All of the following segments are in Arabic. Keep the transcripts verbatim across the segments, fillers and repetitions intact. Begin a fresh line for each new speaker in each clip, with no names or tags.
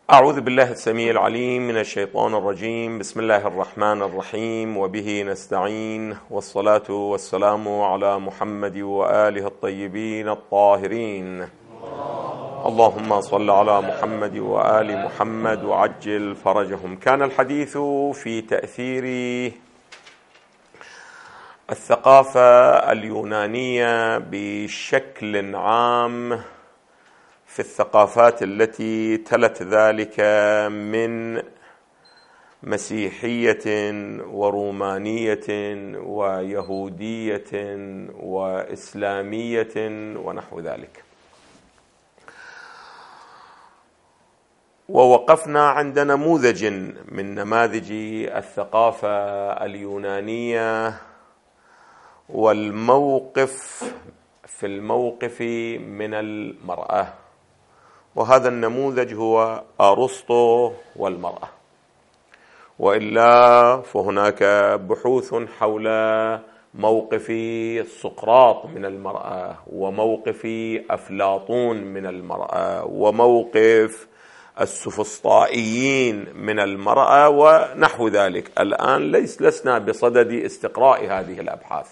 أعوذ بالله السميع العليم من الشيطان الرجيم. بسم الله الرحمن الرحيم، وبه نستعين، والصلاة والسلام على محمد وآله الطيبين الطاهرين. اللهم صل على محمد وآل محمد وعجل فرجهم. كان الحديث في تأثير الثقافة اليونانية بشكل عام في الثقافات التي تلت ذلك من مسيحية ورومانية ويهودية وإسلامية ونحو ذلك. ووقفنا عند نموذج من نماذج الثقافة اليونانية والموقف في الموقف من المرأة، وهذا النموذج هو أرسطو والمرأة. وإلا فهناك بحوث حول موقف سقراط من المرأة، وموقف أفلاطون من المرأة، وموقف السفسطائيين من المرأة ونحو ذلك. الآن ليس لسنا بصدد استقراء هذه الأبحاث،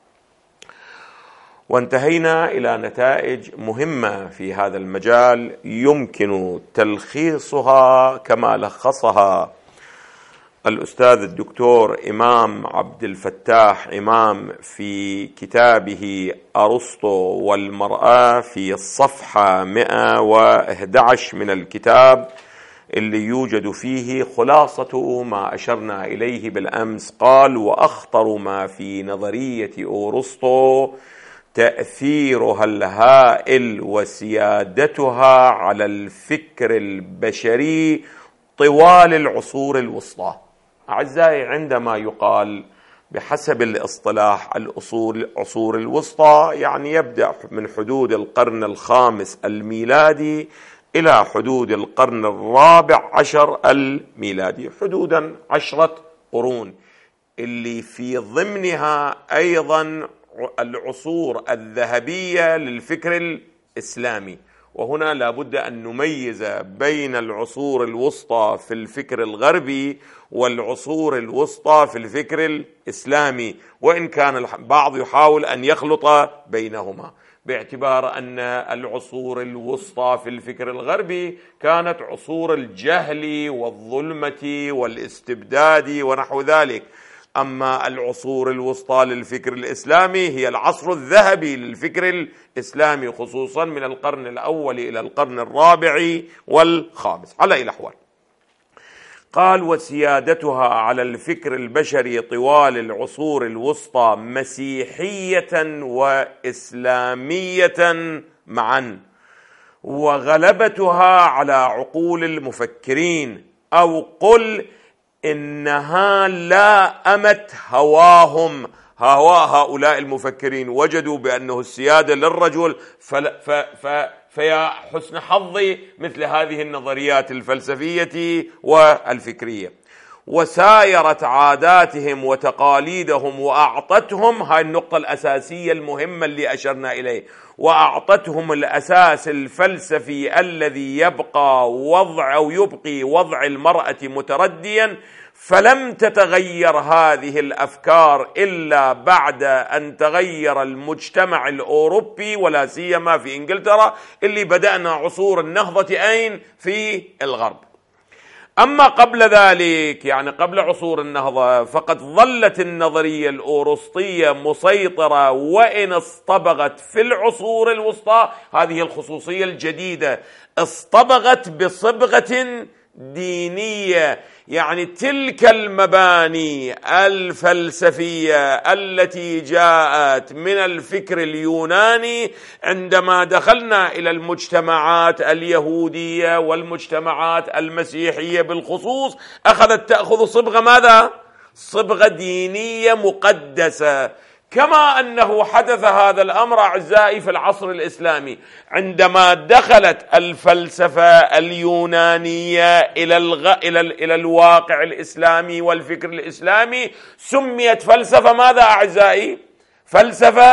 وانتهينا إلى نتائج مهمة في هذا المجال يمكن تلخيصها كما لخصها الأستاذ الدكتور إمام عبد الفتاح إمام في كتابه أرسطو والمرأة في الصفحة مئة وأحد عشر من الكتاب، اللي يوجد فيه خلاصة ما أشرنا إليه بالأمس. قال: وأخطر ما في نظرية أرسطو تأثيرها الهائل وسيادتها على الفكر البشري طوال العصور الوسطى. أعزائي، عندما يقال بحسب الاصطلاح العصور الوسطى، يعني يبدأ من حدود القرن الخامس الميلادي إلى حدود القرن الرابع عشر الميلادي، حدودا عشرة قرون، اللي في ضمنها أيضا العصور الذهبية للفكر الإسلامي. وهنا لابد أن نميز بين العصور الوسطى في الفكر الغربي والعصور الوسطى في الفكر الإسلامي، وإن كان البعض يحاول أن يخلط بينهما، باعتبار أن العصور الوسطى في الفكر الغربي كانت عصور الجهل والظلمة والاستبداد ونحو ذلك. أما العصور الوسطى للفكر الإسلامي هي العصر الذهبي للفكر الإسلامي، خصوصا من القرن الأول إلى القرن الرابع والخامس. على أي الأحوال، قال: وسيادتها على الفكر البشري طوال العصور الوسطى مسيحية وإسلامية معا، وغلبتها على عقول المفكرين، أو قل إنها لائمت هواهم. هوا هؤلاء المفكرين وجدوا بأنه السيادة للرجل، فيا حسن حظي مثل هذه النظريات الفلسفية والفكرية، وسايرت عاداتهم وتقاليدهم وأعطتهم، هاي النقطة الأساسية المهمة اللي أشرنا إليه، وأعطتهم الأساس الفلسفي الذي يبقى وضع أو يبقي وضع المرأة مترديا. فلم تتغير هذه الأفكار إلا بعد أن تغير المجتمع الأوروبي، ولا سيما في إنجلترا، اللي بدأنا عصور النهضة أين؟ في الغرب. أما قبل ذلك، يعني قبل عصور النهضة، فقد ظلت النظرية الأرسطية مسيطرة، وإن اصطبغت في العصور الوسطى، هذه الخصوصية الجديدة، اصطبغت بصبغة دينية. يعني تلك المباني الفلسفية التي جاءت من الفكر اليوناني، عندما دخلنا إلى المجتمعات اليهودية والمجتمعات المسيحية بالخصوص، أخذت تأخذ صبغة ماذا؟ صبغة دينية مقدسة. كما أنه حدث هذا الأمر أعزائي في العصر الإسلامي، عندما دخلت الفلسفة اليونانية إلى الغ... إلى ال... إلى الواقع الإسلامي والفكر الإسلامي، سميت فلسفة ماذا أعزائي؟ فلسفة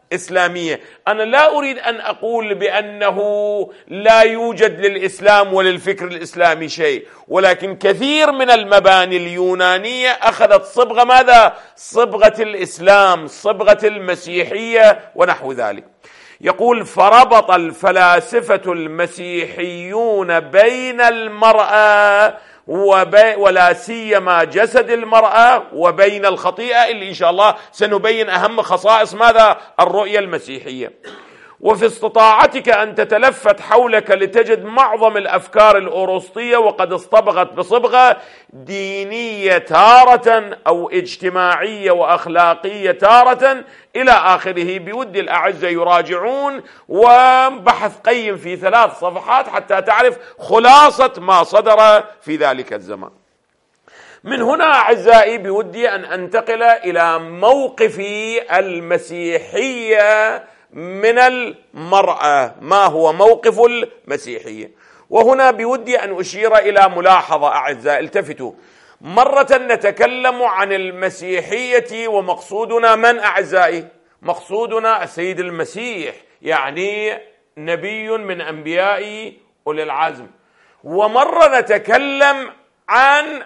إسلامية. أنا لا أريد أن أقول بأنه لا يوجد للإسلام وللفكر الإسلامي شيء، ولكن كثير من المباني اليونانية أخذت صبغة ماذا؟ صبغة الإسلام، صبغة المسيحية ونحو ذلك. يقول: فربط الفلاسفة المسيحيون بين المرأة وبي ولا سيما جسد المرأة وبين الخطيئة، اللي إن شاء الله سنبين أهم خصائص ماذا؟ الرؤية المسيحية. وفي استطاعتك أن تتلفت حولك لتجد معظم الأفكار الأوروسطية وقد اصطبغت بصبغة دينية تارة أو اجتماعية وأخلاقية تارة إلى آخره. بودي الأعزة يراجعون، وبحث قيم في ثلاث صفحات حتى تعرف خلاصة ما صدر في ذلك الزمان. من هنا أعزائي بودي أن أنتقل إلى موقف المسيحية من المرأة. ما هو موقف المسيحية؟ وهنا بودي أن أشير إلى ملاحظة أعزائي، التفتوا. مرة نتكلم عن المسيحية ومقصودنا من أعزائي؟ مقصودنا السيد المسيح، يعني نبي من أنبياء أولي العزم. ومرة نتكلم عن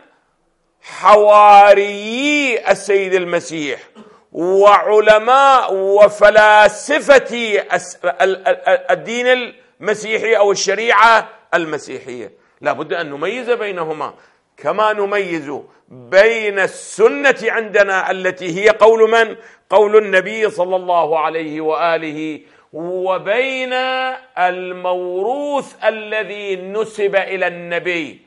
حواريي السيد المسيح وعلماء وفلاسفة الدين المسيحي أو الشريعة المسيحية. لا بد أن نميز بينهما، كما نميز بين السنة عندنا التي هي قول من؟ قول النبي صلى الله عليه وآله، وبين الموروث الذي نسب إلى النبي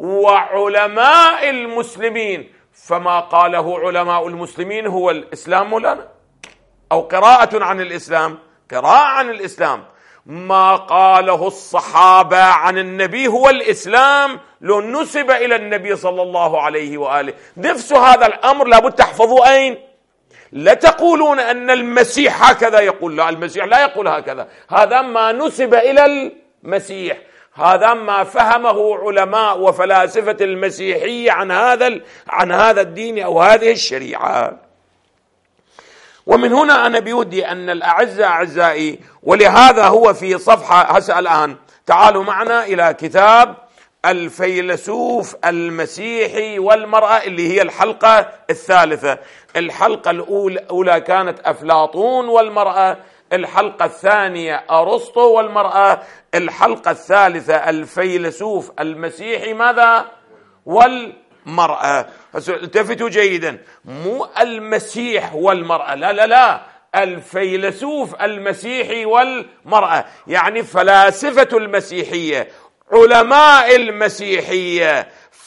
وعلماء المسلمين. فما قاله علماء المسلمين هو الإسلام مولانا، أو قراءة عن الإسلام، قراءة عن الإسلام. ما قاله الصحابة عن النبي هو الإسلام لو نسب إلى النبي صلى الله عليه وآله. نفس هذا الأمر لابد تحفظوا. أين؟ لا تقولون أن المسيح هكذا يقول، لا، المسيح لا يقول هكذا. هذا ما نسب إلى المسيح، هذا ما فهمه علماء وفلاسفة المسيحية عن هذا عن هذا الدين أو هذه الشريعة. ومن هنا أنا بودي أن الأعزة أعزائي، ولهذا هو في صفحة هسه الآن تعالوا معنا إلى كتاب الفيلسوف المسيحي والمرأة، اللي هي الحلقة الثالثة. الحلقة الأولى كانت أفلاطون والمرأة، الحلقة الثانية أرسطو والمرأة، الحلقة الثالثة الفيلسوف المسيحي ماذا؟ والمرأة. التفتوا جيدا، مو المسيح والمرأة، لا لا لا، الفيلسوف المسيحي والمرأة، يعني فلاسفة المسيحية، علماء المسيحية،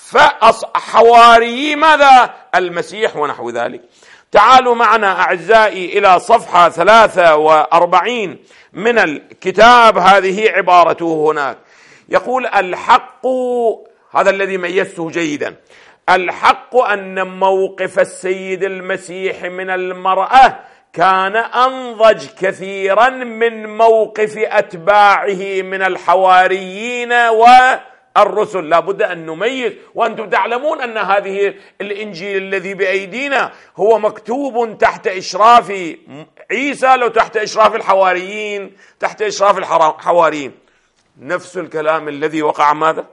فحواري ماذا؟ المسيح ونحو ذلك. تعالوا معنا أعزائي إلى صفحة ثلاثة وأربعين من الكتاب، هذه عبارته هناك. يقول: الحق، هذا الذي ميزته جيدا، الحق أن موقف السيد المسيح من المرأة كان أنضج كثيرا من موقف أتباعه من الحواريين والرسل. لا بد أن نميز، وأنتم تعلمون أن هذه الإنجيل الذي بأيدينا هو مكتوب تحت إشراف عيسى، لو تحت إشراف الحواريين، تحت إشراف الحواريين. نفس الكلام الذي وقع ماذا؟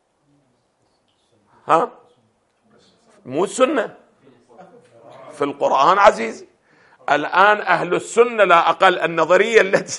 ها؟ مو السنة، في القرآن عزيزي. الآن أهل السنة لا أقل، النظرية التي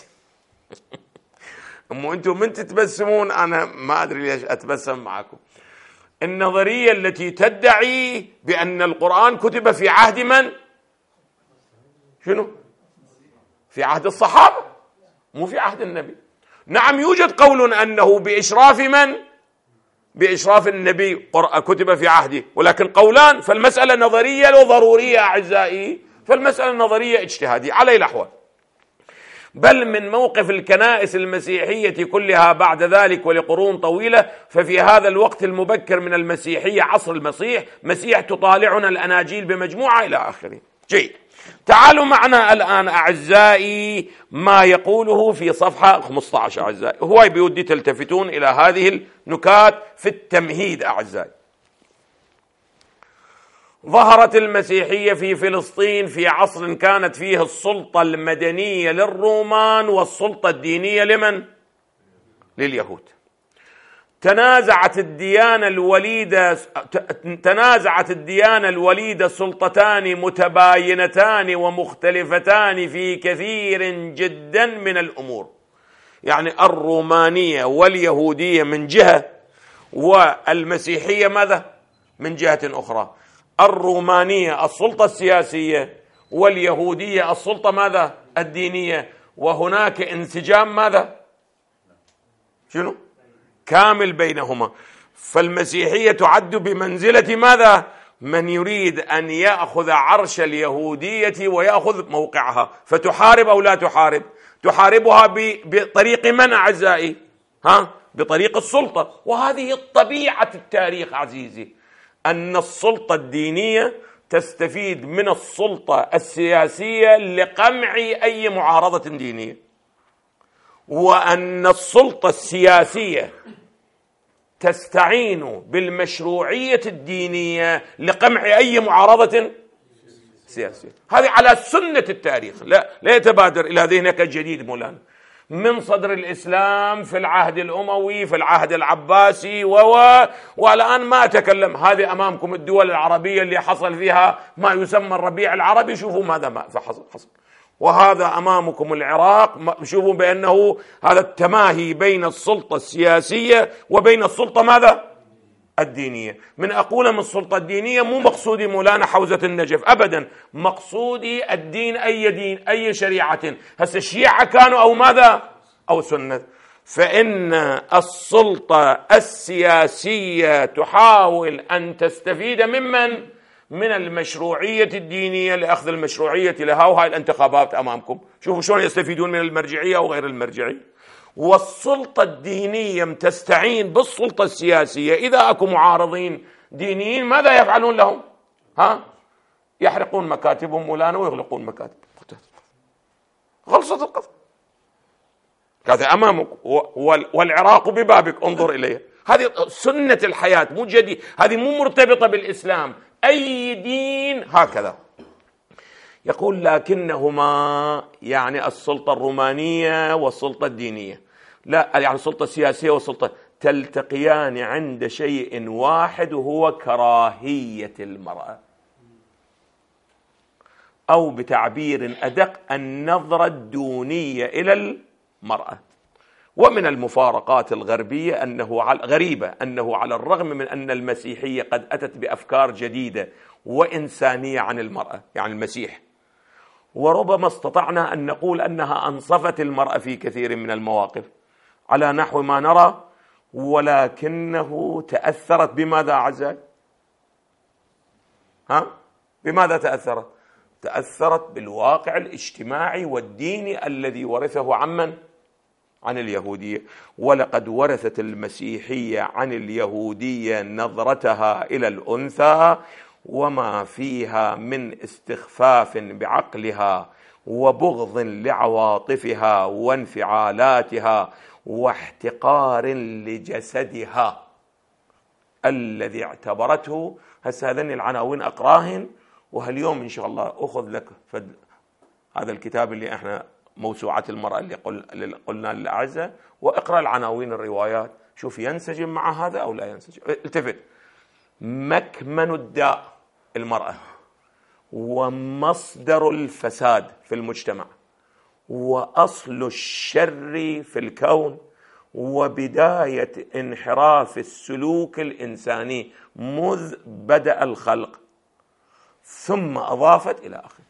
أمو أنتم من تتبسمون، أنا ما أدري ليش أتبسم معكم. النظرية التي تدعي بأن القرآن كتب في عهد من؟ شنو؟ في عهد الصحابة، مو في عهد النبي. نعم يوجد قول أنه بإشراف من؟ بإشراف النبي كتب في عهده، ولكن قولان، فالمسألة نظرية وضرورية أعزائي، فالمسألة نظرية اجتهادية على الأحوال. بل من موقف الكنائس المسيحية كلها بعد ذلك ولقرون طويلة، ففي هذا الوقت المبكر من المسيحية عصر المسيح مسيح تطالعنا الأناجيل بمجموعة إلى آخره. جيد، تعالوا معنا الآن أعزائي ما يقوله في صفحة خمسة عشر أعزائي. هو بيودي تلتفتون إلى هذه النكات في التمهيد أعزائي. ظهرت المسيحية في فلسطين في عصر كانت فيه السلطة المدنية للرومان والسلطة الدينية لمن؟ لليهود. تنازعت الديانة الوليدة تنازعت الديانة الوليدة سلطتان متباينتان ومختلفتان في كثير جدا من الأمور. يعني الرومانية واليهودية من جهة، والمسيحية ماذا؟ من جهة أخرى. الرومانية السلطة السياسية، واليهودية السلطة ماذا؟ الدينية. وهناك انسجام ماذا؟ شنو؟ كامل بينهما. فالمسيحية تعد بمنزلة ماذا؟ من يريد أن يأخذ عرش اليهودية ويأخذ موقعها، فتحارب أو لا تحارب؟ تحاربها بطريق من أعزائي؟ ها؟ بطريق السلطة. وهذه طبيعة التاريخ عزيزي، أن السلطة الدينية تستفيد من السلطة السياسية لقمع أي معارضة دينية، وأن السلطة السياسية تستعين بالمشروعية الدينية لقمع أي معارضة سياسية. هذه على سنة التاريخ، لا, لا يتبادر إلى ذهنك الجديد مولانا. من صدر الإسلام في العهد الأموي، في العهد العباسي، و والآن ما أتكلم. هذه أمامكم الدول العربية اللي حصل فيها ما يسمى الربيع العربي، شوفوا ماذا ما حصل حصل. وهذا أمامكم العراق، شوفوا بأنه هذا التماهي بين السلطة السياسية وبين السلطة ماذا؟ الدينية. من أقول من السلطة الدينية مو مقصودي مولانا حوزة النجف أبدا، مقصودي الدين أي دين أي شريعة. هسه الشيعة كانوا أو ماذا؟ أو سنة. فإن السلطة السياسية تحاول أن تستفيد ممن؟ من المشروعية الدينية لأخذ المشروعية لها. وهاي الانتخابات أمامكم، شوفوا شلون يستفيدون من المرجعية أو غير المرجعية. والسلطة الدينية تستعين بالسلطة السياسية. إذا أكو معارضين دينيين ماذا يفعلون لهم؟ ها؟ يحرقون مكاتبهم مولانا ويغلقون مكاتب. خلصت القضية. هذا أمامك، والعراق ببابك، انظر إليها. هذه سنة الحياة، مو جديد، هذه مو مرتبطة بالإسلام. أي دين هكذا. يقول لكنهما، يعني السلطة الرومانية والسلطة الدينية، لا يعني السلطة السياسية والسلطة، تلتقيان عند شيء واحد، وهو كراهية المرأة، أو بتعبير أدق النظرة الدونية إلى المرأة. ومن المفارقات الغربية أنه غريبة أنه على الرغم من أن المسيحية قد أتت بأفكار جديدة وإنسانية عن المرأة، يعني المسيح، وربما استطعنا أن نقول أنها أنصفت المرأة في كثير من المواقف على نحو ما نرى، ولكنه تأثرت بماذا أعزائي؟ ها؟ بماذا تأثرت؟ تأثرت بالواقع الاجتماعي والديني الذي ورثه عمن؟ عن اليهودية. ولقد ورثت المسيحية عن اليهودية نظرتها إلى الأنثى وما فيها من استخفاف بعقلها وبغض لعواطفها وانفعالاتها واحتقار لجسدها الذي اعتبرته. هسه هذين العناوين أقراهن، وهاليوم إن شاء الله أخذ لك فد هذا الكتاب اللي احنا موسوعة المرأة اللي, قل... اللي قلنا للأعزة، وأقرأ العناوين الروايات، شوف ينسجم مع هذا أو لا ينسجم. التفت. مكمن الداء المرأة، ومصدر الفساد في المجتمع، وأصل الشر في الكون، وبداية انحراف السلوك الإنساني مذ بدأ الخلق، ثم أضافت إلى آخره.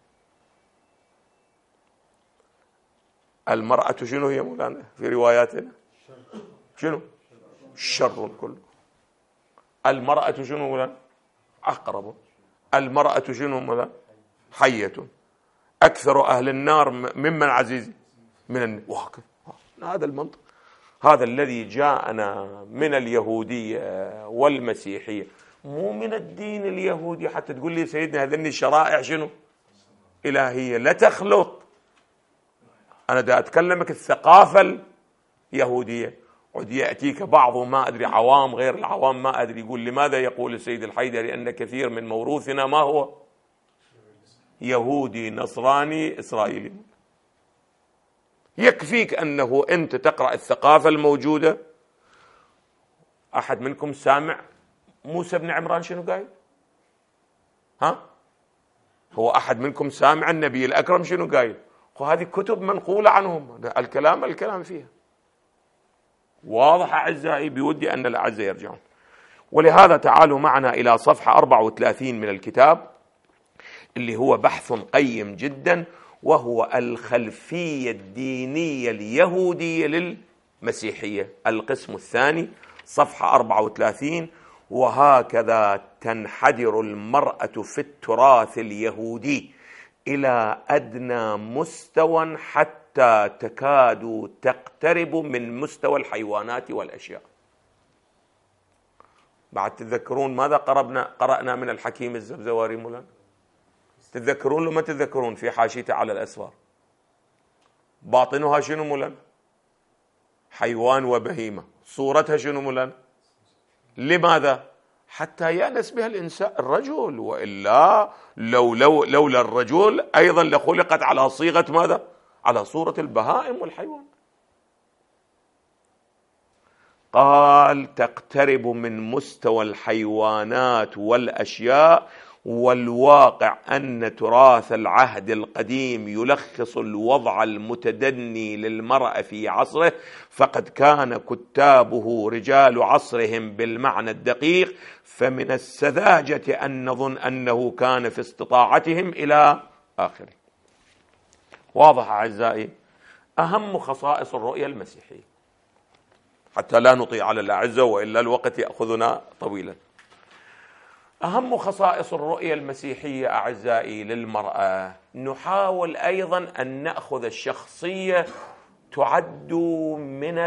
المرأة شنو هي مولانا في رواياتنا؟ شنو؟ شر كله. المرأة شنو مولانا؟ أقرب. المرأة شنو مولانا؟ حية. أكثر أهل النار ممن عزيزي؟ من النار. وهكذا هذا المنطق، هذا الذي جاءنا من اليهودية والمسيحية، مو من الدين اليهودي حتى تقول لي سيدنا هذني الشرائع شنو؟ إلهية لا تخلط. أنا دا أتكلمك الثقافة اليهودية، قد يأتيك بعض ما أدري عوام غير العوام ما أدري يقول لماذا يقول السيد الحيدري أن كثير من موروثنا ما هو يهودي نصراني إسرائيلي. يكفيك أنه أنت تقرأ الثقافة الموجودة. أحد منكم سامع موسى بن عمران شنو قايل؟ ها؟ هو أحد منكم سامع النبي الأكرم شنو قايل؟ وهذه كتب منقولة عنهم، الكلام الكلام فيها واضح. أعزائي بودي أن الأعزاء يرجعون، ولهذا تعالوا معنا إلى صفحة أربعة وثلاثين من الكتاب اللي هو بحث قيم جدا، وهو الخلفية الدينية اليهودية للمسيحية، القسم الثاني صفحة أربعة وثلاثين. وهكذا تنحدر المرأة في التراث اليهودي إلى أدنى مستوى حتى تكاد تقترب من مستوى الحيوانات والأشياء. بعد تتذكرون ماذا قرأنا قرأنا من الحكيم الزبزواري مولانا؟ تتذكرون لو ما تتذكرون في حاشيته على الأسفار باطنها شنو مولانا؟ حيوان وبهيمة. صورتها شنو مولانا؟ لماذا؟ حتى يأنس بها الإنسان الرجل، وإلا لو لو لولا الرجل أيضا لخلقت على صيغة ماذا؟ على صورة البهائم والحيوان. قال تقترب من مستوى الحيوانات والأشياء، والواقع أن تراث العهد القديم يلخص الوضع المتدني للمرأة في عصره، فقد كان كتابه رجال عصرهم بالمعنى الدقيق، فمن السذاجة أن نظن أنه كان في استطاعتهم إلى آخره. واضح أعزائي؟ أهم خصائص الرؤية المسيحية حتى لا نطيع على الأعزة وإلا الوقت يأخذنا طويلا. أهم خصائص الرؤية المسيحية أعزائي للمرأة، نحاول أيضا أن نأخذ الشخصية تعد من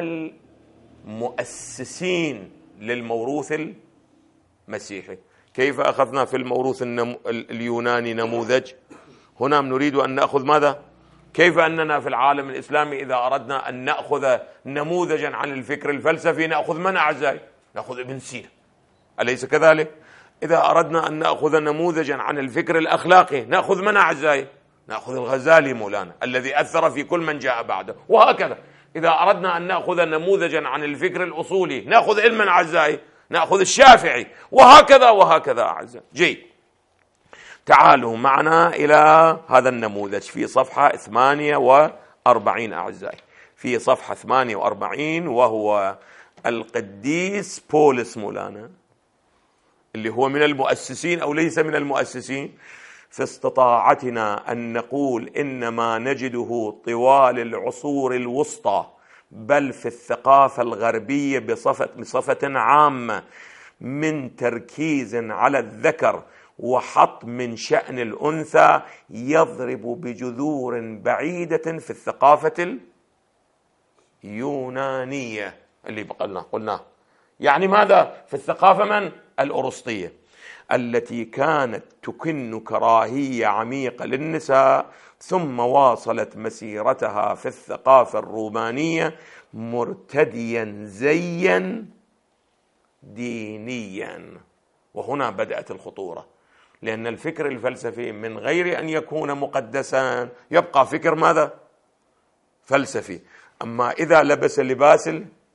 المؤسسين للموروث المسيحي. كيف أخذنا في الموروث اليوناني نموذج، هنا نريد أن نأخذ ماذا؟ كيف أننا في العالم الإسلامي إذا أردنا أن نأخذ نموذجا عن الفكر الفلسفي نأخذ من أعزائي؟ نأخذ ابن سينا، أليس كذلك؟ إذا أردنا أن نأخذ نموذجا عن الفكر الأخلاقي نأخذ من أعزائي؟ نأخذ الغزالي مولانا الذي أثر في كل من جاء بعده. وهكذا إذا أردنا أن نأخذ نموذجا عن الفكر الأصولي نأخذ علما أعزائي؟ نأخذ الشافعي. وهكذا وهكذا أعزائي. جيد، تعالوا معنا إلى هذا النموذج في صفحة ثمانية وأربعين أعزائي، في صفحة ثمانية وأربعين، وهو القديس بولس مولانا اللي هو من المؤسسين أو ليس من المؤسسين. في استطاعتنا أن نقول إن ما نجده طوال العصور الوسطى بل في الثقافة الغربية بصفة, بصفة عامة من تركيز على الذكر وحط من شأن الأنثى يضرب بجذور بعيدة في الثقافة اليونانية اللي قلنا قلنا يعني ماذا؟ في الثقافة من؟ الأرسطية التي كانت تكن كراهية عميقة للنساء، ثم واصلت مسيرتها في الثقافة الرومانية مرتديا زيا دينيا. وهنا بدأت الخطورة، لأن الفكر الفلسفي من غير أن يكون مقدسا يبقى فكر ماذا؟ فلسفي. أما إذا لبس لباس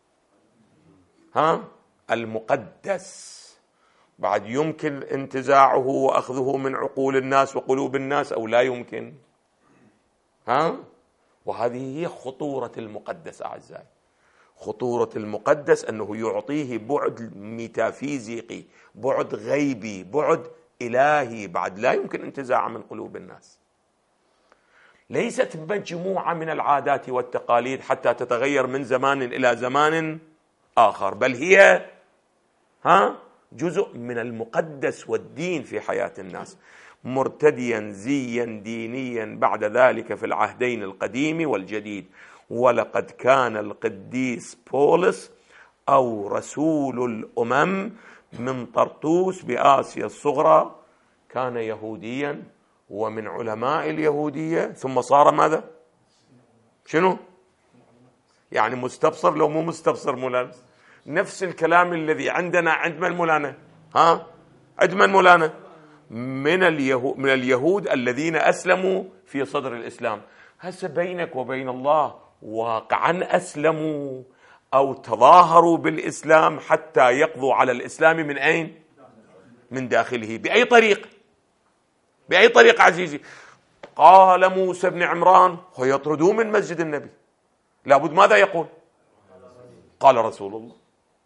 ها المقدس بعد يمكن انتزاعه وأخذه من عقول الناس وقلوب الناس أو لا يمكن؟ ها؟ وهذه هي خطورة المقدس أعزائي. خطورة المقدس أنه يعطيه بعد ميتافيزيقي، بعد غيبي، بعد إلهي بعد لا يمكن انتزاعه من قلوب الناس. ليست مجموعة من العادات والتقاليد حتى تتغير من زمان إلى زمان آخر، بل هي ها جزء من المقدس والدين في حياة الناس، مرتديا زيا دينيا بعد ذلك في العهدين القديم والجديد. ولقد كان القديس بولس أو رسول الأمم من طرطوس بآسيا الصغرى كان يهوديا ومن علماء اليهودية، ثم صار ماذا؟ شنو؟ يعني مستبصر لو مو مستبصر ملامس. نفس الكلام الذي عندنا عند من مولانا؟ ها، عند من مولانا؟ من اليهود، من اليهود الذين أسلموا في صدر الإسلام. هسه بينك وبين الله واقعا أسلموا أو تظاهروا بالإسلام حتى يقضوا على الإسلام من أين؟ من داخله. بأي طريق؟ بأي طريق عزيزي؟ قال موسى بن عمران ويطردوه من مسجد النبي، لابد ماذا يقول؟ قال رسول الله.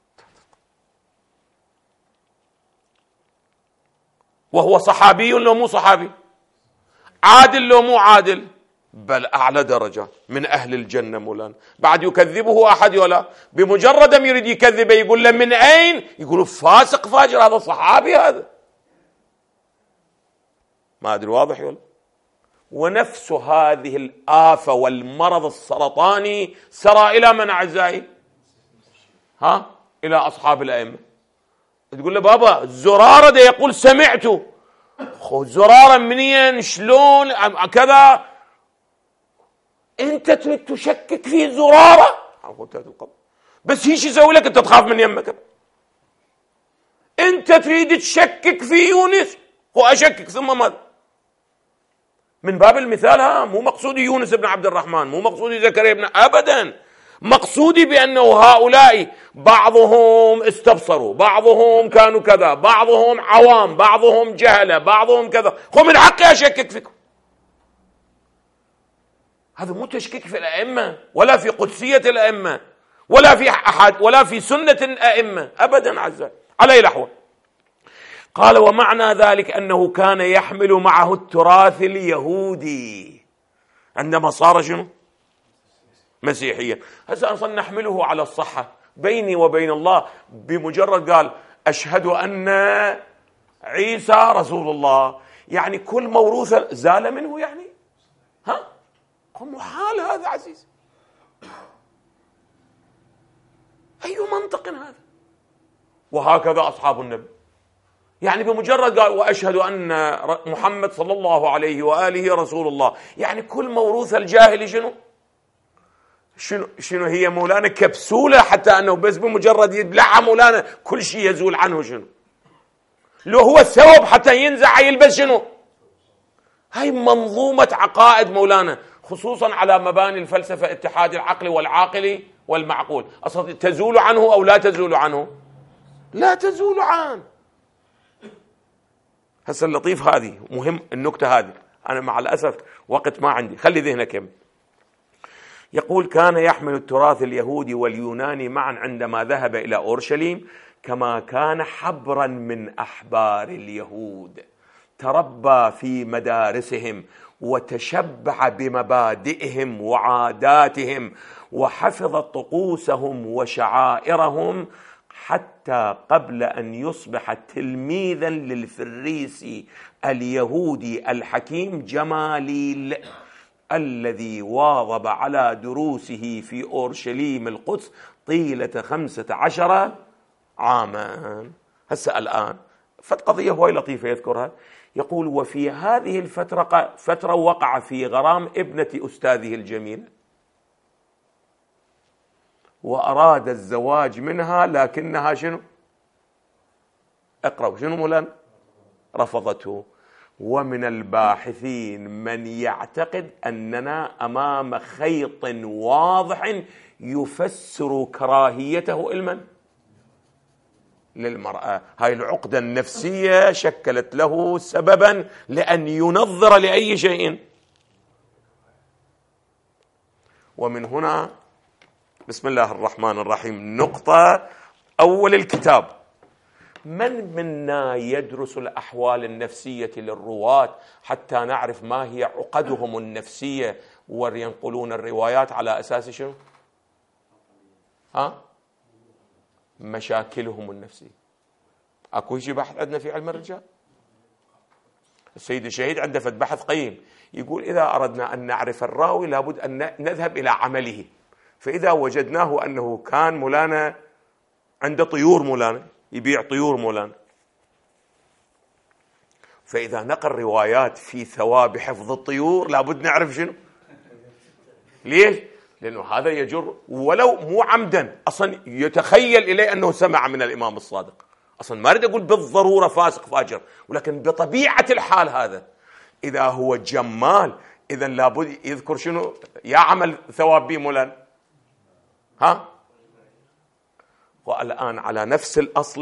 وهو صحابي لو مو صحابي، عادل لو مو عادل، بل أعلى درجة من أهل الجنة مولانا. بعد يكذبه أحد ولا بمجرد أن يريد يكذبه يقول له من أين؟ يقولوا فاسق فاجر، هذا صحابي هذا. ما أدري واضح ولا؟ ونفس هذه الآفة والمرض السرطاني سرى إلى من أعزائي؟ ها؟ إلى أصحاب الأئمة. تقول له بابا زرارة ده يقول سمعته، خو زرارة منين شلون كذا، أنت تريد تشكك في زرارة؟ بس هيش يسوي لك؟ أنت تخاف من يمك. أنت تريد تشكك في يونس، هو أشكك ثم ماذا؟ من باب المثال، ها، مو مقصودي يونس بن عبد الرحمن، مو مقصودي زكريا بن، أبدا، مقصودي بأنه هؤلاء بعضهم استبصروا، بعضهم كانوا كذا، بعضهم عوام، بعضهم جهلة، بعضهم كذا، هو من حقي أشكك فيكم. هذا مو تشكيك في الأئمة ولا في قدسية الأئمة ولا في أحد ولا في سنة الأئمة أبدا عزيزي. على أي الأحوال قال ومعنى ذلك أنه كان يحمل معه التراث اليهودي عندما صار شنو؟ مسيحيا. هسه أصلا نحمله على الصحة بيني وبين الله، بمجرد قال أشهد أن عيسى رسول الله، يعني كل موروث زال منه، يعني ها محال هذا عزيز. أي منطق هذا؟ وهكذا أصحاب النبي، يعني بمجرد قال وأشهد أن محمد صلى الله عليه وآله رسول الله، يعني كل موروث الجاهل شنو شنو شنو هي مولانا؟ كبسولة، حتى أنه بس بمجرد يبلعها مولانا كل شيء يزول عنه. شنو لو هو الثوب حتى ينزع يلبس شنو؟ هاي منظومة عقائد مولانا، خصوصا على مباني الفلسفة، اتحاد العقل والعاقل والمعقول. أصلا تزول عنه أو لا تزول عنه؟ لا تزول عنه. هسه اللطيف هذه مهم النكتة هذه، أنا مع الأسف وقت ما عندي، خلي ذهنك يم. يقول كان يحمل التراث اليهودي واليوناني معا عندما ذهب إلى أورشليم، كما كان حبرا من أحبار اليهود، تربى في مدارسهم وتشبع بمبادئهم وعاداتهم وحفظ طقوسهم وشعائرهم، حتى قبل أن يصبح تلميذا للفريسي اليهودي الحكيم جماليل الذي واظب على دروسه في أورشليم القدس طيلة خمسة عشر عاما. هسه الآن فقضية هواي لطيفة يذكرها، يقول وفي هذه الفترة فترة وقع في غرام ابنة أستاذه الجميل، وأراد الزواج منها، لكنها شنو؟ اقرأوا شنو مولانا؟ رفضته. ومن الباحثين من يعتقد أننا أمام خيط واضح يفسر كراهيته المن للمرأة. هاي العقدة النفسية شكلت له سببا لأن ينظر لأي شيء. ومن هنا بسم الله الرحمن الرحيم نقطة أول الكتاب. من منا يدرس الأحوال النفسية للرواة حتى نعرف ما هي عقدهم النفسية وينقلون الروايات على أساس شنو؟ ها؟ مشاكلهم النفسية. أكو شيء بحث عندنا في علم الرجال؟ السيد الشهيد عنده فد بحث قيم، يقول إذا أردنا أن نعرف الراوي لابد أن نذهب إلى عمله، فإذا وجدناه أنه كان مولانا عنده طيور مولانا، يبيع طيور مولانا، فإذا نقل روايات في ثواب حفظ الطيور لابد نعرف شنو. ليش؟ لأنه هذا يجر ولو مو عمدا، أصلا يتخيل إليه أنه سمع من الإمام الصادق، أصلا ما أريد أقول بالضرورة فاسق فاجر، ولكن بطبيعة الحال هذا إذا هو جمال إذا لابد يذكر شنو يا عمل ثواب بي مولانا. ها والآن على نفس الأصل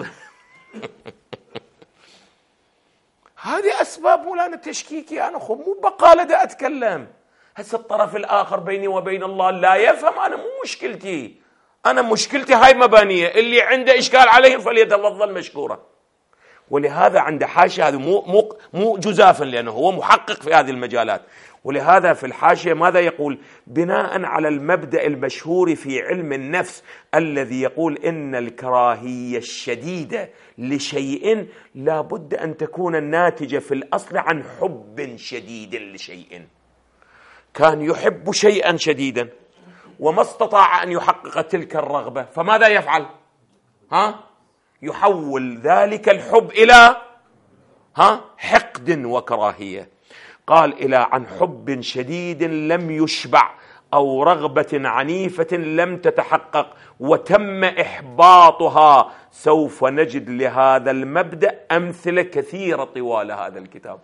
هذه أسباب مولانا تشكيكي. أنا خب مو بقالة دا أتكلم، هسه الطرف الآخر بيني وبين الله لا يفهم، أنا مو مشكلتي، أنا مشكلتي هاي مبانية، اللي عنده إشكال عليهم فليتفضل مشكورا. ولهذا عنده حاشية، هذا مو مو مو جزافا لأنه هو محقق في هذه المجالات. ولهذا في الحاشية ماذا يقول؟ بناء على المبدأ المشهور في علم النفس الذي يقول إن الكراهية الشديدة لشيء لا بد أن تكون الناتجة في الأصل عن حب شديد لشيء. كان يحب شيئا شديدا وما استطاع أن يحقق تلك الرغبة، فماذا يفعل؟ ها؟ يحول ذلك الحب إلى ها حقد وكراهية. قال إلى عن حب شديد لم يشبع أو رغبة عنيفة لم تتحقق وتم إحباطها. سوف نجد لهذا المبدأ أمثلة كثيرة طوال هذا الكتاب.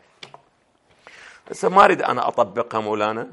هسه ما أريد أنا أطبقها مولانا.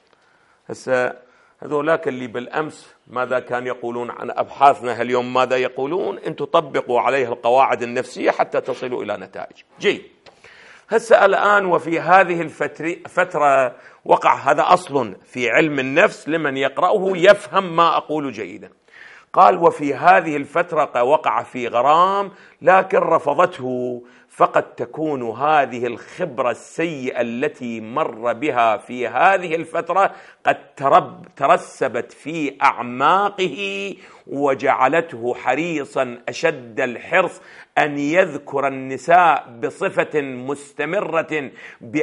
هسه هذولاك اللي بالأمس ماذا كان يقولون عن أبحاثنا اليوم ماذا يقولون؟ أنتم طبقوا عليها القواعد النفسية حتى تصلوا إلى نتائج. جي هسه الآن وفي هذه الفترة وقع هذا أصل في علم النفس لمن يقرأه يفهم ما أقول جيدا. قال وفي هذه الفترة وقع في غرام لكن رفضته، فقد تكون هذه الخبرة السيئة التي مر بها في هذه الفترة قد ترب ترسبت في أعماقه وجعلته حريصا أشد الحرص أن يذكر النساء بصفة مستمرة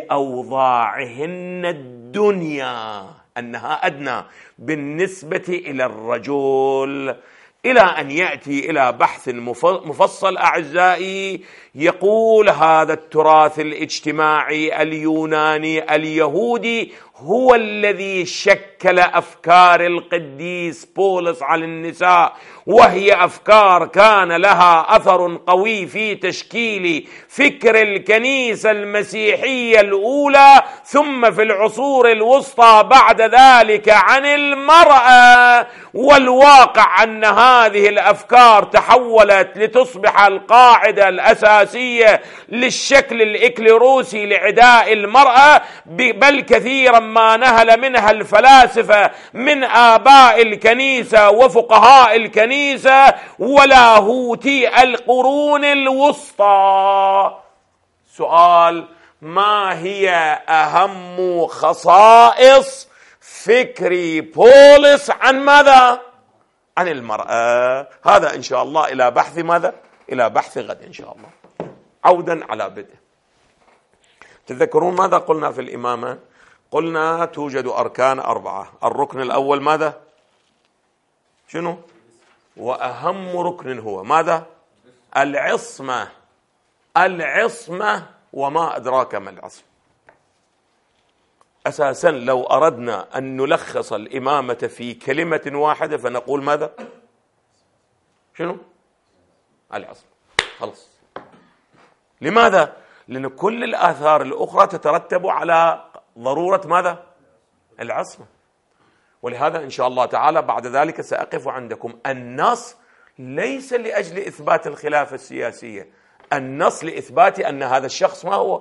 بأوضاعهن الدنيا أنها أدنى بالنسبة إلى الرجل، إلى أن يأتي إلى بحث مفصل أعزائي يقول هذا التراث الاجتماعي اليوناني اليهودي هو الذي شكل أفكار القديس بولس على النساء، وهي أفكار كان لها أثر قوي في تشكيل فكر الكنيسة المسيحية الأولى ثم في العصور الوسطى بعد ذلك عن المرأة. والواقع أن هذه الأفكار تحولت لتصبح القاعدة الأساسية للشكل الإكليروسي لعداء المرأة، بل كثيرا ما نهل منها الفلاسفة من آباء الكنيسة وفقهاء الكنيسة ولاهوتي القرون الوسطى. سؤال: ما هي أهم خصائص فكر بولس عن ماذا؟ عن المرأة. هذا إن شاء الله إلى بحث ماذا؟ إلى بحث غد إن شاء الله. عودا على بدء. تذكرون ماذا قلنا في الإمامة؟ قلنا توجد أركان أربعة. الركن الأول ماذا؟ شنو؟ وأهم ركن هو ماذا؟ العصمة. العصمة، وما أدراك ما العصمة. أساسا لو أردنا أن نلخص الإمامة في كلمة واحدة فنقول ماذا؟ شنو؟ العصمة. خلص. لماذا؟ لأن كل الآثار الأخرى تترتب على ضرورة ماذا؟ العصمة. ولهذا إن شاء الله تعالى بعد ذلك سأقف عندكم. النص ليس لأجل إثبات الخلافة السياسية، النص لإثبات أن هذا الشخص ما هو،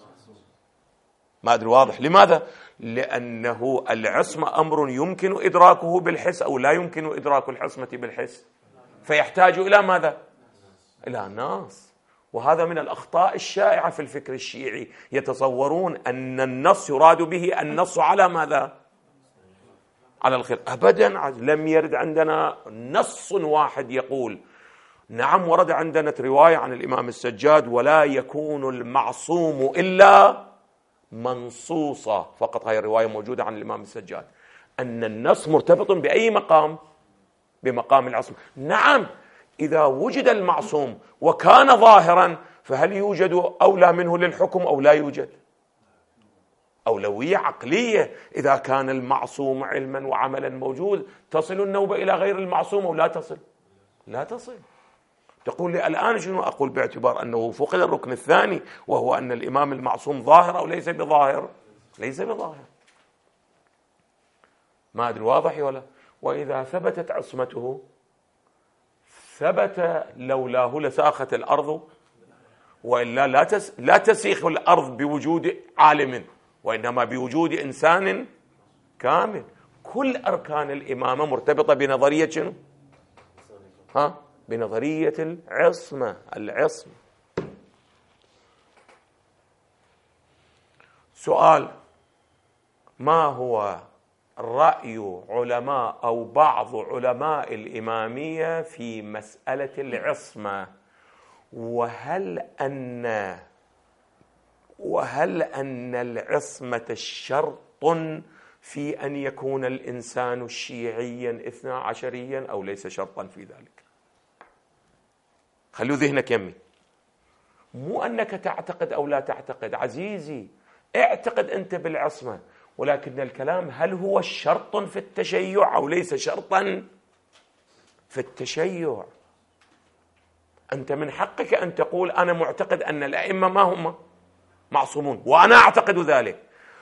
ما أدري واضح. لماذا؟ لأنه العصمة أمر يمكن إدراكه بالحس أو لا يمكن إدراك العصمة بالحس، فيحتاج إلى ماذا؟ إلى نص. وهذا من الأخطاء الشائعة في الفكر الشيعي، يتصورون أن النص يراد به النص على ماذا؟ على الخير. أبدا، لم يرد عندنا نص واحد يقول. نعم ورد عندنا رواية عن الإمام السجاد: ولا يكون المعصوم إلا منصوصة، فقط هاي الرواية موجودة عن الإمام السجاد. أن النص مرتبط بأي مقام؟ بمقام العصمة. نعم، إذا وجد المعصوم وكان ظاهرا فهل يوجد أولى منه للحكم أو لا يوجد؟ أولوية عقلية. إذا كان المعصوم علما وعملا موجود، تصل النوبة إلى غير المعصوم أو لا تصل؟ لا تصل. تقول لي الآن شنو أقول؟ باعتبار أنه فقد الركن الثاني، وهو أن الإمام المعصوم ظاهر أو ليس بظاهر؟ ليس بظاهر. ما أدري واضح ولا؟ وإذا ثبتت عصمته ثبت لولاه لساخت الأرض، وإلا لا تس لا تسيخ الأرض بوجود عالم، وإنما بوجود إنسان كامل. كل أركان الإمامة مرتبطة بنظرية شنو؟ ها؟ بنظرية العصمة. العصمة. سؤال: ما هو رأي علماء أو بعض علماء الإمامية في مسألة العصمة؟ وهل أن وهل أن العصمة شرط في أن يكون الإنسان شيعيا اثنا عشريا أو ليس شرطا في ذلك؟ خلوا ذهنك يمي، مو أنك تعتقد أو لا تعتقد. عزيزي، اعتقد أنت بالعصمة، ولكن الكلام هل هو شرط في التشيع أو ليس شرطا في التشيع؟ أنت من حقك أن تقول أنا معتقد أن الأئمة ما هم معصومون، وأنا أعتقد ذلك،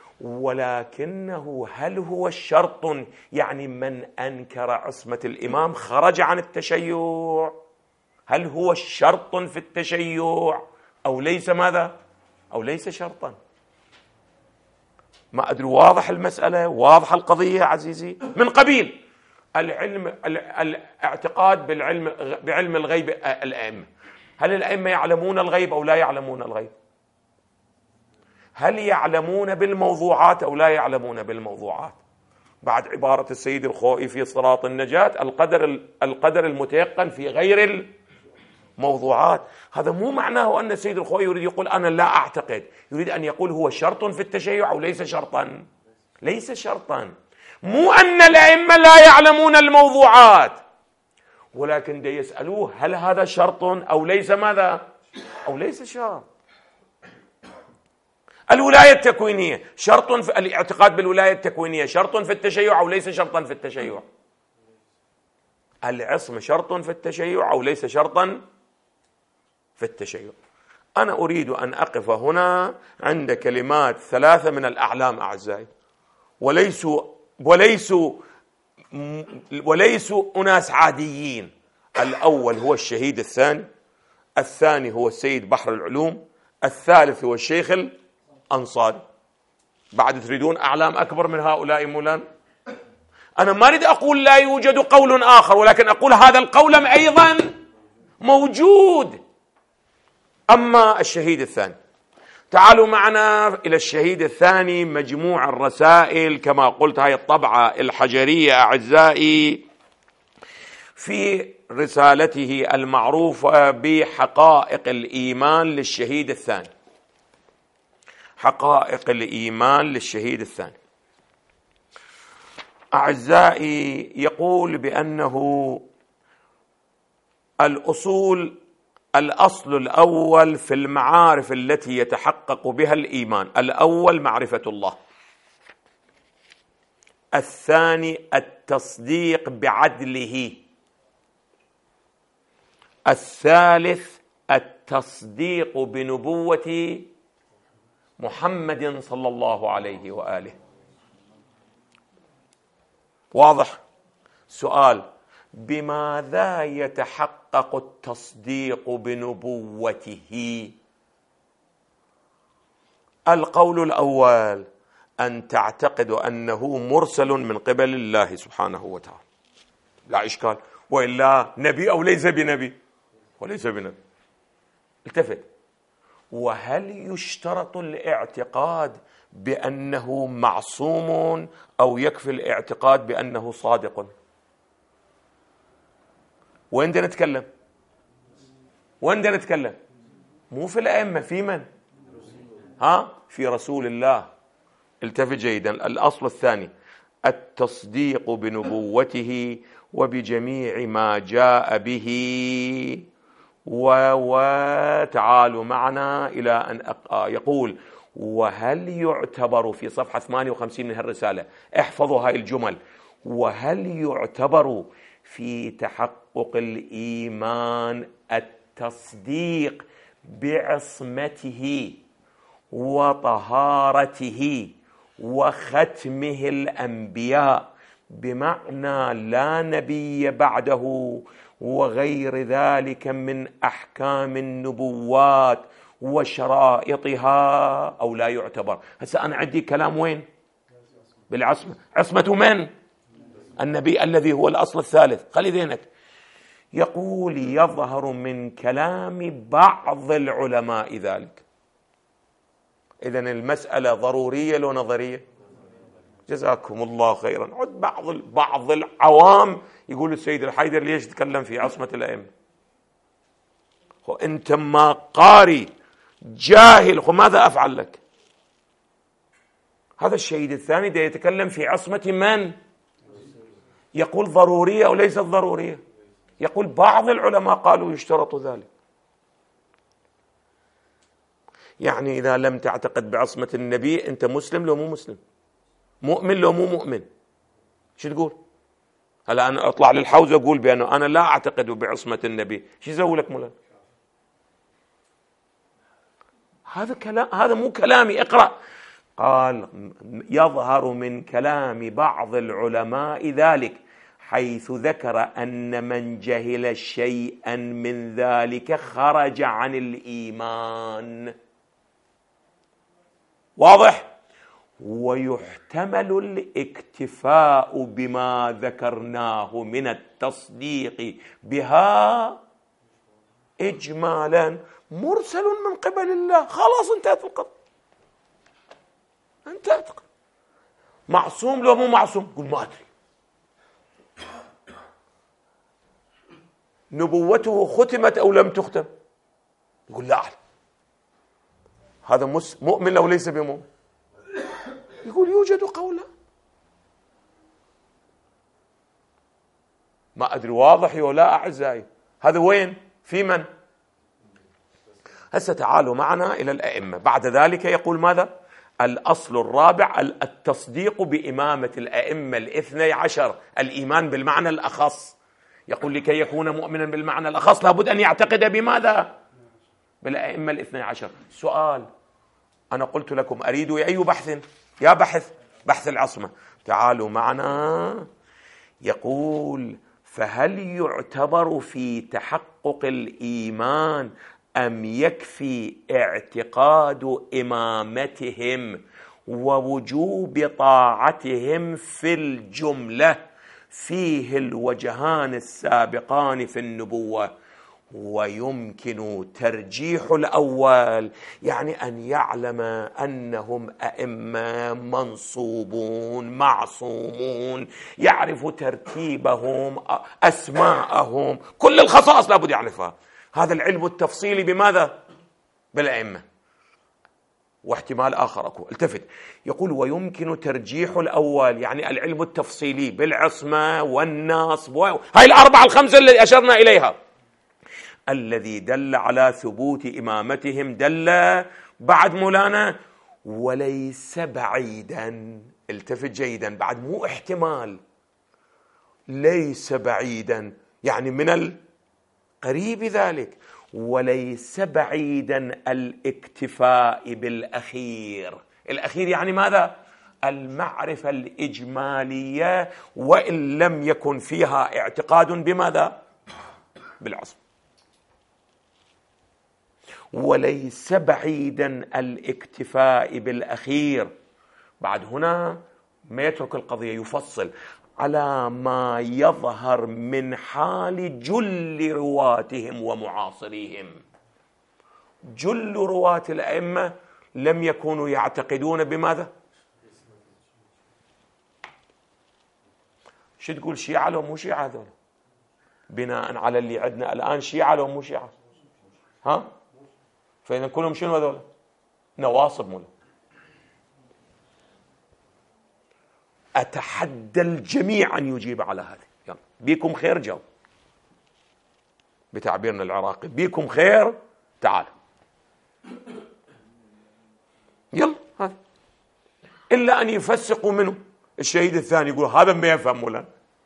ولكنه هل هو شرط؟ يعني من أنكر عصمة الإمام خرج عن التشيع. هل هو شرط في التشيع أو ليس ماذا؟ أو ليس شرطا؟ ما أدري واضح المسألة؟ واضح القضية عزيزي؟ من قبيل العلم، الاعتقاد بالعلم، بعلم الغيب الأئمة. هل الأئمة يعلمون الغيب أو لا يعلمون الغيب؟ هل يعلمون بالموضوعات أو لا يعلمون بالموضوعات؟ بعد عبارة السيد الخوئي في صراط النجاة: القدر القدر المتيقن في غير الموضوعات. هذا مو معناه أن السيد الخوئي يريد يقول أنا لا أعتقد، يريد أن يقول هو شرط في التشيع أو ليس شرطا؟ ليس شرطا. مو أن الأئمة لا يعلمون الموضوعات، ولكن دي يسألوه هل هذا شرط أو ليس ماذا؟ أو ليس شرط. الولاية التكوينية شرط في الاعتقاد بالولاية التكوينية شرط في التشيع أو ليس شرطا في التشيع؟ العصمة شرط في التشيع أو ليس شرطا في التشيع؟ أنا أريد أن أقف هنا عند كلمات ثلاثة من الأعلام أعزائي، وليسوا وليسوا وليسوا أناس عاديين. الأول هو الشهيد الثاني، الثاني هو السيد بحر العلوم، الثالث هو الشيخ الأنصاري. بعد تريدون أعلام أكبر من هؤلاء مولانا؟ أنا ما أريد أقول لا يوجد قول آخر، ولكن أقول هذا القول أيضا موجود. أما الشهيد الثاني، تعالوا معنا إلى الشهيد الثاني. مجموع الرسائل كما قلت، هاي الطبعة الحجرية أعزائي، في رسالته المعروفة بحقائق الإيمان للشهيد الثاني. حقائق الإيمان للشهيد الثاني أعزائي، يقول بأنه الأصول الأصل الأول في المعارف التي يتحقق بها الإيمان: الأول معرفة الله، الثاني التصديق بعدله، الثالث التصديق بنبوة محمد صلى الله عليه وآله. واضح؟ سؤال: بماذا يتحقق التصديق بنبوته؟ القول الأول أن تعتقد أنه مرسل من قبل الله سبحانه وتعالى، لا إشكال، وإلا نبي أو ليس بنبي؟ وليس بنبي. التفت: وهل يشترط الاعتقاد بأنه معصوم أو يكفي الاعتقاد بأنه صادق؟ وين بدنا نتكلم؟ وين بدنا نتكلم؟ مو في الأئمة، في من؟ ها؟ في رسول الله. التفت جيدا. الأصل الثاني التصديق بنبوته وبجميع ما جاء به. وتعالوا معنا إلى أن يقول: وهل يعتبر في صفحة ثمانية وخمسين من هالرسالة، احفظوا هاي الجمل، وهل يعتبر في تحقق الإيمان التصديق بعصمته وطهارته وختمه الأنبياء بمعنى لا نبي بعده وغير ذلك من أحكام النبوات وشرائطها، أو لا يعتبر؟ هسه أنا عندي كلام وين؟ بالعصمة. عصمة من؟ النبي الذي هو الأصل الثالث. خلي ذهنك. يقول يظهر من كلام بعض العلماء ذلك. إذن المسألة ضرورية لو نظرية؟ جزاكم الله خيرا. عد بعض بعض العوام يقول السيد الحيدر ليش تكلم في عصمة الأئمة؟ هو أنت ما قاري جاهل، هو ماذا أفعل لك؟ هذا الشهيد الثاني ده يتكلم في عصمة من؟ يقول ضرورية أو ليست ضرورية؟ يقول بعض العلماء قالوا يشترط ذلك. يعني إذا لم تعتقد بعصمة النبي أنت مسلم لو مو مسلم، مؤمن لو مو مؤمن. شو تقول؟ هلا أنا أطلع للحوزة أقول بأنه أنا لا أعتقد بعصمة النبي، شو يسوي لك مولانا؟ هذا كلام، هذا مو كلامي. اقرأ. قال يظهر من كلام بعض العلماء ذلك، حيث ذكر أن من جهل شيئا من ذلك خرج عن الإيمان. واضح؟ ويحتمل الاكتفاء بما ذكرناه من التصديق بها إجمالا مرسل من قبل الله. خلاص انتهت القضية، انتهت. معصوم لو مو معصوم؟ قل ما أدري. نبوته ختمت أو لم تختم؟ يقول لا أعلم. هذا مؤمن لو ليس بمؤمن؟ يقول يوجد قولا ما أدري. واضح ولا أعزائي؟ هذا وين؟ في من؟ هسه تعالوا معنا إلى الأئمة. بعد ذلك يقول ماذا؟ الأصل الرابع التصديق بإمامة الأئمة الاثني عشر، الإيمان بالمعنى الأخص. يقول لكي يكون مؤمنا بالمعنى الأخص لابد أن يعتقد بماذا؟ بالأئمة الاثني عشر. سؤال، أنا قلت لكم أريد أي بحث؟ يا بحث بحث العصمة. تعالوا معنا. يقول فهل يعتبر في تحقق الإيمان أم يكفي اعتقاد إمامتهم ووجوب طاعتهم في الجملة؟ فيه الوجهان السابقان في النبوة. ويمكن ترجيح الأول، يعني أن يعلم أنهم أئمة منصوبون معصومون، يعرف ترتيبهم أسماءهم، كل الخصائص لابد يعرفها. هذا العلم التفصيلي بماذا؟ بالأئمة. واحتمال آخر أكو، التفت. يقول ويمكن ترجيح الأول، يعني العلم التفصيلي بالعصمة والنصب، هاي الأربعة الخمسة اللي أشرنا إليها، الذي دل على ثبوت إمامتهم دل بعد مولانا وليس بعيدا. التفت جيدا، بعد مو احتمال، ليس بعيدا، يعني من القريب ذلك. وليس بعيدا الاكتفاء بالأخير. الأخير يعني ماذا؟ المعرفة الإجمالية، وإن لم يكن فيها اعتقاد بماذا؟ بالعصم. وليس بعيدا الاكتفاء بالأخير. بعد هنا ما يترك القضية، يفصل على ما يظهر من حال جل رواتهم ومعاصريهم. جل رواة الأئمة لم يكونوا يعتقدون بماذا؟ شو تقول؟ شيعة لو مو شيعة هذول؟ بناء على اللي عندنا الآن شيعة لو مو شيعة؟ ها؟ فإذا كلهم شنو هذول؟ نواصب. مولا أتحدى الجميع أن يجيب على هذه. يلا بيكم خير جاوب، بتعبيرنا العراقي بيكم خير. تعال يلا هذا إلا أن يفسقوا منه. الشهيد الثاني يقول هذا ما يفهم مولانا،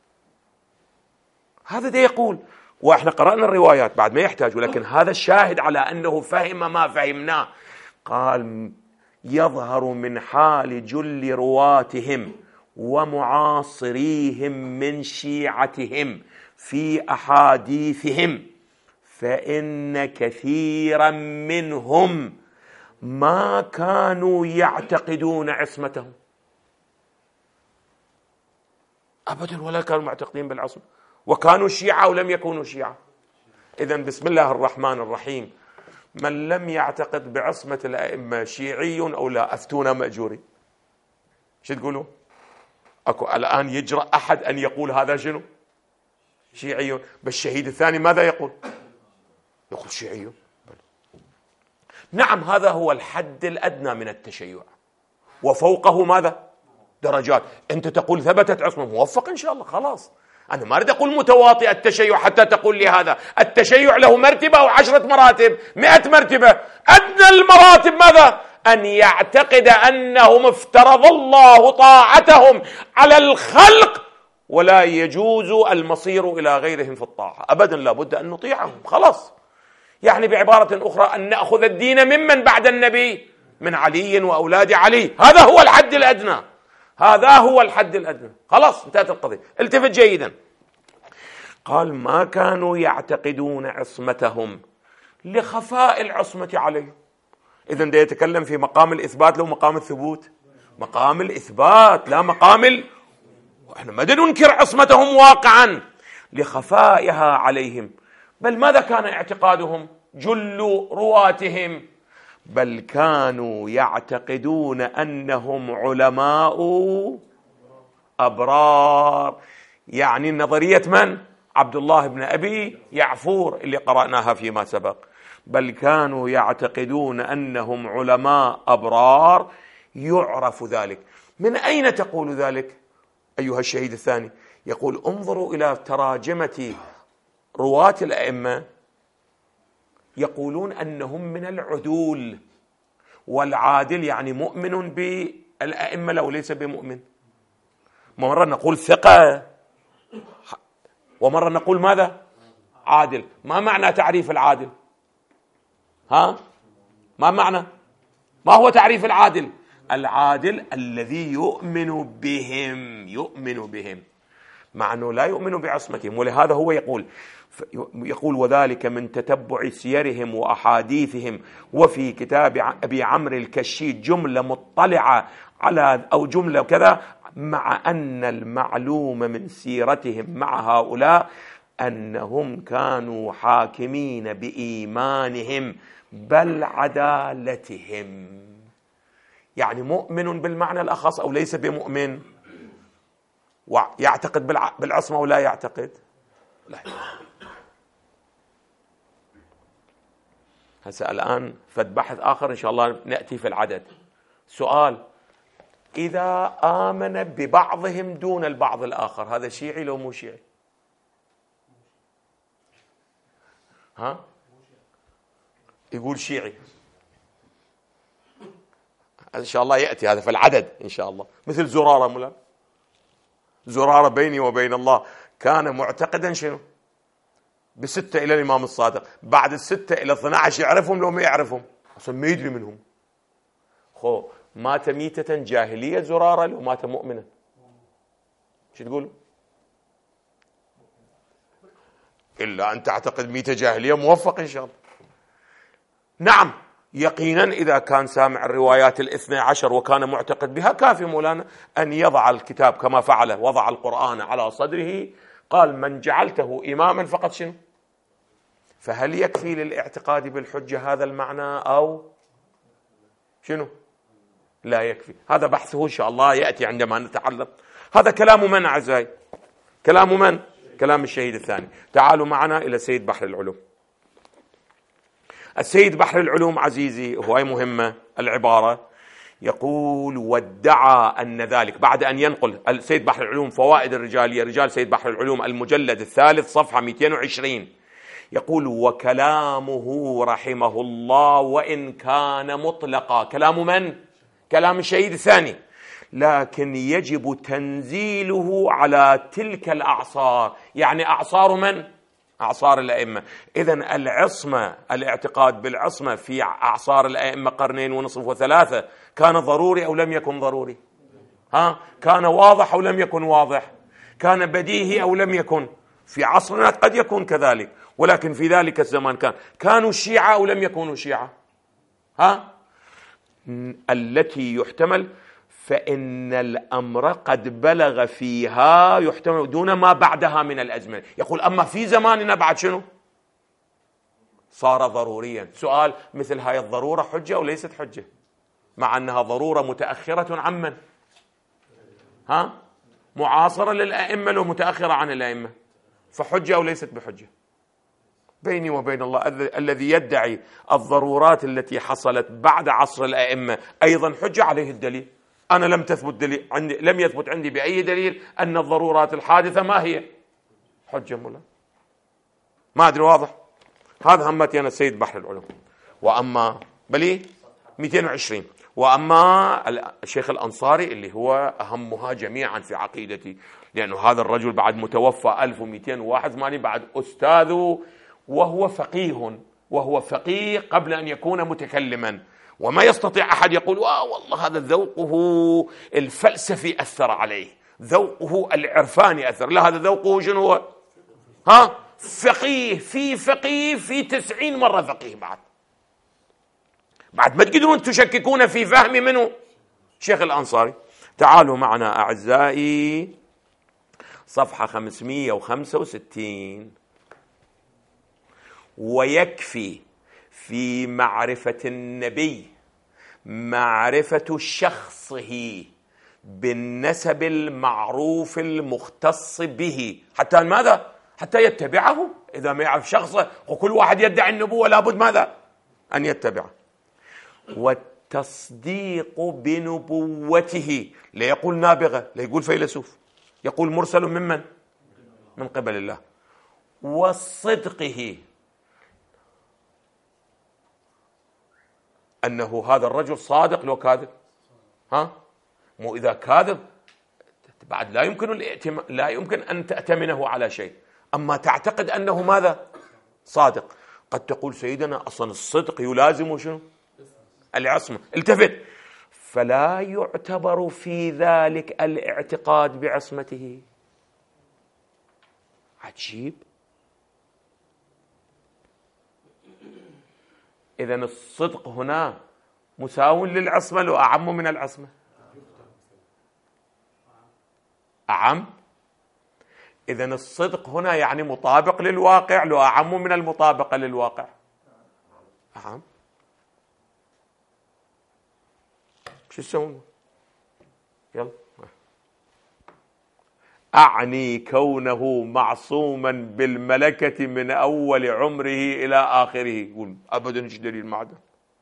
هذا ده يقول، وإحنا قرأنا الروايات بعد ما يحتاج، ولكن هذا الشاهد على أنه فهم ما فهمناه. قال يظهر من حال جل رواتهم ومعاصريهم من شيعتهم في أحاديثهم فإن كثيرا منهم ما كانوا يعتقدون عصمتهم أبدا، ولا كانوا معتقدين بالعصمة، وكانوا شيعة ولم يكونوا شيعة. إذن بسم الله الرحمن الرحيم، من لم يعتقد بعصمة الأئمة شيعي أو لا، أفتونا مأجوري. شو تقولوا؟ أكو الآن يجرأ أحد أن يقول هذا شنو؟ شيعي. بالشهيد الثاني ماذا يقول؟ يقول شيعي. نعم، هذا هو الحد الأدنى من التشيع، وفوقه ماذا؟ درجات. أنت تقول ثبتت عصمة، موفق إن شاء الله، خلاص. أنا ما أريد أقول متواطئ التشيع حتى تقول لي هذا. التشيع له مرتبة أو عشرة مراتب، مئة مرتبة. أدنى المراتب ماذا؟ أن يعتقد أنهم افترض الله طاعتهم على الخلق ولا يجوز المصير إلى غيرهم في الطاعة أبدا، لا بد أن نطيعهم، خلاص. يعني بعبارة أخرى أن نأخذ الدين ممن بعد النبي، من علي وأولاد علي. هذا هو الحد الأدنى، هذا هو الحد الأدنى، خلاص انتهت القضية. التفت جيدا، قال ما كانوا يعتقدون عصمتهم لخفاء العصمة عليهم. إذن ده يتكلم في مقام الإثبات لو مقام الثبوت، مقام الإثبات لا مقام ال... وإحنا ما ننكر عصمتهم واقعا، لخفائها عليهم. بل ماذا كان اعتقادهم جل رواتهم؟ بل كانوا يعتقدون أنهم علماء أبرار. يعني نظرية من؟ عبد الله بن أبي يعفور اللي قرأناها فيما سبق. بل كانوا يعتقدون أنهم علماء أبرار يعرف ذلك. من أين تقول ذلك أيها الشهيد الثاني؟ يقول انظروا إلى تراجمة رواة الأئمة، يقولون أنهم من العدول، والعادل يعني مؤمن بالأئمة لو ليس بمؤمن. مرة نقول ثقة ومرة نقول ماذا؟ عادل. ما معنى تعريف العادل؟ ها؟ ما معنى؟ ما هو تعريف العادل؟ العادل الذي يؤمن بهم، يؤمن بهم، مع أنه لا يؤمن بعصمتهم. ولهذا هو يقول يقول وذلك من تتبع سيرهم وأحاديثهم. وفي كتاب أبي عمرو الكشي جملة مطلعة على أو جملة كذا، مع أن المعلوم من سيرتهم مع هؤلاء أنهم كانوا حاكمين بإيمانهم بل عدالتهم. يعني مؤمن بالمعنى الأخص أو ليس بمؤمن، ويعتقد بالعصمة ولا يعتقد؟ لا. هسه الآن فد بحث آخر إن شاء الله نأتي في العدد. سؤال: إذا آمن ببعضهم دون البعض الآخر، هذا شيعي لو مو شيعي؟ ها؟ يقول شيعي. إن شاء الله يأتي هذا في العدد إن شاء الله. مثل زرارة مولانا، زرارة بيني وبين الله كان معتقدا شنو؟ بستة إلى الإمام الصادق، بعد الستة إلى اثني عشر يعرفهم لو ما يعرفهم أصلا ما يدري منهم. خو مات ميتة جاهلية زرارة لو مات مؤمنا، شو تقولوا؟ إلا أن تعتقد ميتة جاهلية، موفق إن شاء الله. نعم يقينا إذا كان سامع الروايات الاثنى عشر وكان معتقد بها كافي مولانا أن يضع الكتاب كما فعل، وضع القرآن على صدره، قال من جعلته إماما فقط شنو؟ فهل يكفي للاعتقاد بالحجة هذا المعنى أو شنو؟ لا يكفي. هذا بحثه إن شاء الله يأتي عندما نتعلم. هذا كلام من أعزائي؟ كلام من؟ كلام الشهيد الثاني. تعالوا معنا إلى سيد بحر العلوم. السيد بحر العلوم عزيزي هواي مهمة العبارة، يقول وادعى أن ذلك، بعد أن ينقل السيد بحر العلوم فوائد الرجالية، رجال سيد بحر العلوم المجلد الثالث صفحة مئتين وعشرين، يقول وكلامه رحمه الله وإن كان مطلقا. كلام من؟ كلام الشهيد الثاني، لكن يجب تنزيله على تلك الأعصار. يعني أعصار من؟ أعصار الأئمة. إذن العصمة، الاعتقاد بالعصمة في أعصار الأئمة قرنين ونصف وثلاثة كان ضروري أو لم يكن ضروري؟ ها؟ كان واضح أو لم يكن واضح؟ كان بديهي أو لم يكن؟ في عصرنا قد يكون كذلك، ولكن في ذلك الزمان كان كانوا شيعة أو لم يكونوا شيعة؟ ها؟ التي يحتمل، فإن الأمر قد بلغ فيها يحتمل دون ما بعدها من الأزمنة. يقول أما في زماننا بعد شنو؟ صار ضروريا. سؤال: مثل هاي الضرورة حجة أو ليست حجة؟ مع أنها ضرورة متأخرة عن من؟ ها؟ معاصرة للأئمة لو متأخرة عن الأئمة، فحجة أو ليست بحجة؟ بيني وبين الله الذي يدعي الضرورات التي حصلت بعد عصر الأئمة أيضا حجة، عليه الدليل. أنا لم تثبت دليل عندي، لم يثبت عندي بأي دليل أن الضرورات الحادثة ما هي حجة ولا ما أدري. واضح؟ هذا همتي أنا السيد بحر العلوم. وأما بلي مئتين وعشرين، وأما الشيخ الأنصاري اللي هو أهمها جميعا في عقيدتي، لأنه هذا الرجل بعد متوفى ألف ومئتين وواحد وثمانين بعد أستاذه، وهو فقيه، وهو فقيه قبل أن يكون متكلما. وما يستطيع أحد يقول آه والله هذا ذوقه الفلسفي أثر عليه، ذوقه العرفاني أثر. لا، هذا ذوقه شنو هو؟ ها؟ فقيه في فقيه في تسعين مرة فقيه. بعد بعد ما تقدرون تشككون في فهم منه شيخ الأنصاري. تعالوا معنا أعزائي صفحة خمسمئة وخمسة وستين. ويكفي في معرفة النبي معرفة شخصه بالنسب المعروف المختص به، حتى ماذا؟ حتى يتبعه. إذا ما يعرف شخصه، وكل واحد يدعي النبوة لابد ماذا؟ أن يتبعه. والتصديق بنبوته، لا يقول نابغة، لا يقول فيلسوف، يقول مرسل ممن؟ من قبل الله. وصدقه، أنه هذا الرجل صادق لو كاذب. ها؟ مو إذا كاذب بعد لا يمكن الائتم... لا يمكن أن تأتمنه على شيء، أما تعتقد أنه ماذا؟ صادق. قد تقول سيدنا أصلا الصدق يلازم شنو؟ العصمة. التفت: فلا يعتبر في ذلك الاعتقاد بعصمته. عجيب. إذن الصدق هنا مساو للعصمة لو أعم من العصمة؟ أعم. إذن الصدق هنا يعني مطابق للواقع لو أعم من المطابقة للواقع؟ أعم. شو تسوون؟ يلا. أعني كونه معصوما بالملكة من أول عمره إلى آخره. يقول أبدا إيش دليل معده؟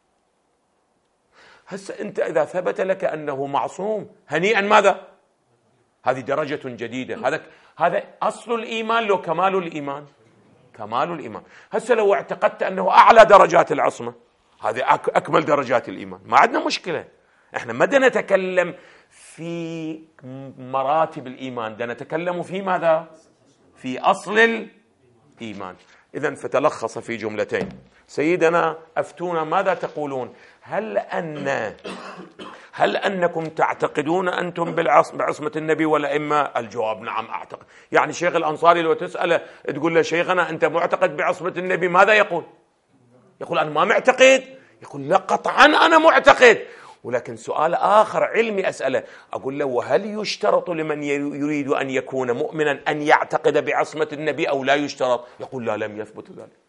هسه أنت إذا ثبت لك أنه معصوم هنيئا، ماذا؟ هذه درجة جديدة. هذا هذا أصل الإيمان لو كمال الإيمان؟ كمال الإيمان. هسه لو اعتقدت أنه أعلى درجات العصمة، هذه أكمل درجات الإيمان، ما عندنا مشكلة. احنا ما بدنا نتكلم في مراتب الإيمان، بدنا نتكلم في ماذا؟ في أصل الإيمان. إذن فتلخص في جملتين. سيدنا أفتونا ماذا تقولون؟ هل أن هل أنكم تعتقدون أنتم بعصمة النبي والأئمة؟ الجواب نعم أعتقد. يعني شيخ الأنصاري لو تسأله تقول له شيخنا أنت معتقد بعصمة النبي، ماذا يقول؟ يقول أنا ما معتقد. يقول لا قطعا أنا معتقد. ولكن سؤال آخر علمي أسأله، أقول له وهل يشترط لمن يريد أن يكون مؤمنا أن يعتقد بعصمة النبي أو لا يشترط؟ يقول لا، لم يثبت ذلك.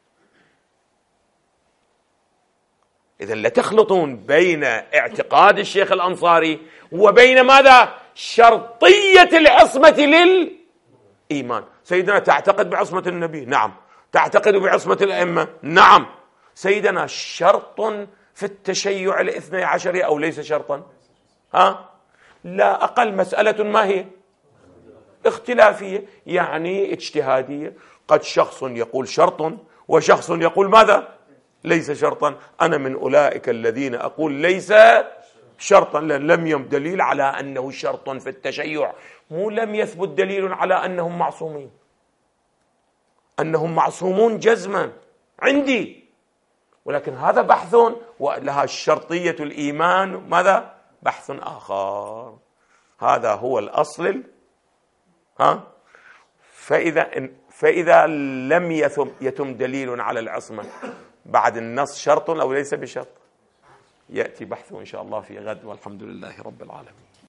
إذن لا تخلطون بين اعتقاد الشيخ الأنصاري وبين ماذا؟ شرطية العصمة للإيمان. سيدنا تعتقد بعصمة النبي؟ نعم. تعتقد بعصمة الأئمة؟ نعم. سيدنا شرط في التشيع الاثني عشري أو ليس شرطا؟ ها؟ لا أقل مسألة ما هي؟ اختلافية، يعني اجتهادية. قد شخص يقول شرط وشخص يقول ماذا؟ ليس شرطا. أنا من أولئك الذين أقول ليس شرطا، لم يثبت دليل على أنه شرط في التشيع، مو لم يثبت دليل على أنهم معصومين، أنهم معصومون جزما عندي، ولكن هذا بحث، ولها شرطية الإيمان ماذا؟ بحث آخر. هذا هو الأصل. ها فإذا فإذا لم يتم, يتم دليل على العصمة بعد النص شرط أو ليس بشرط، يأتي بحثه إن شاء الله في غد، والحمد لله رب العالمين.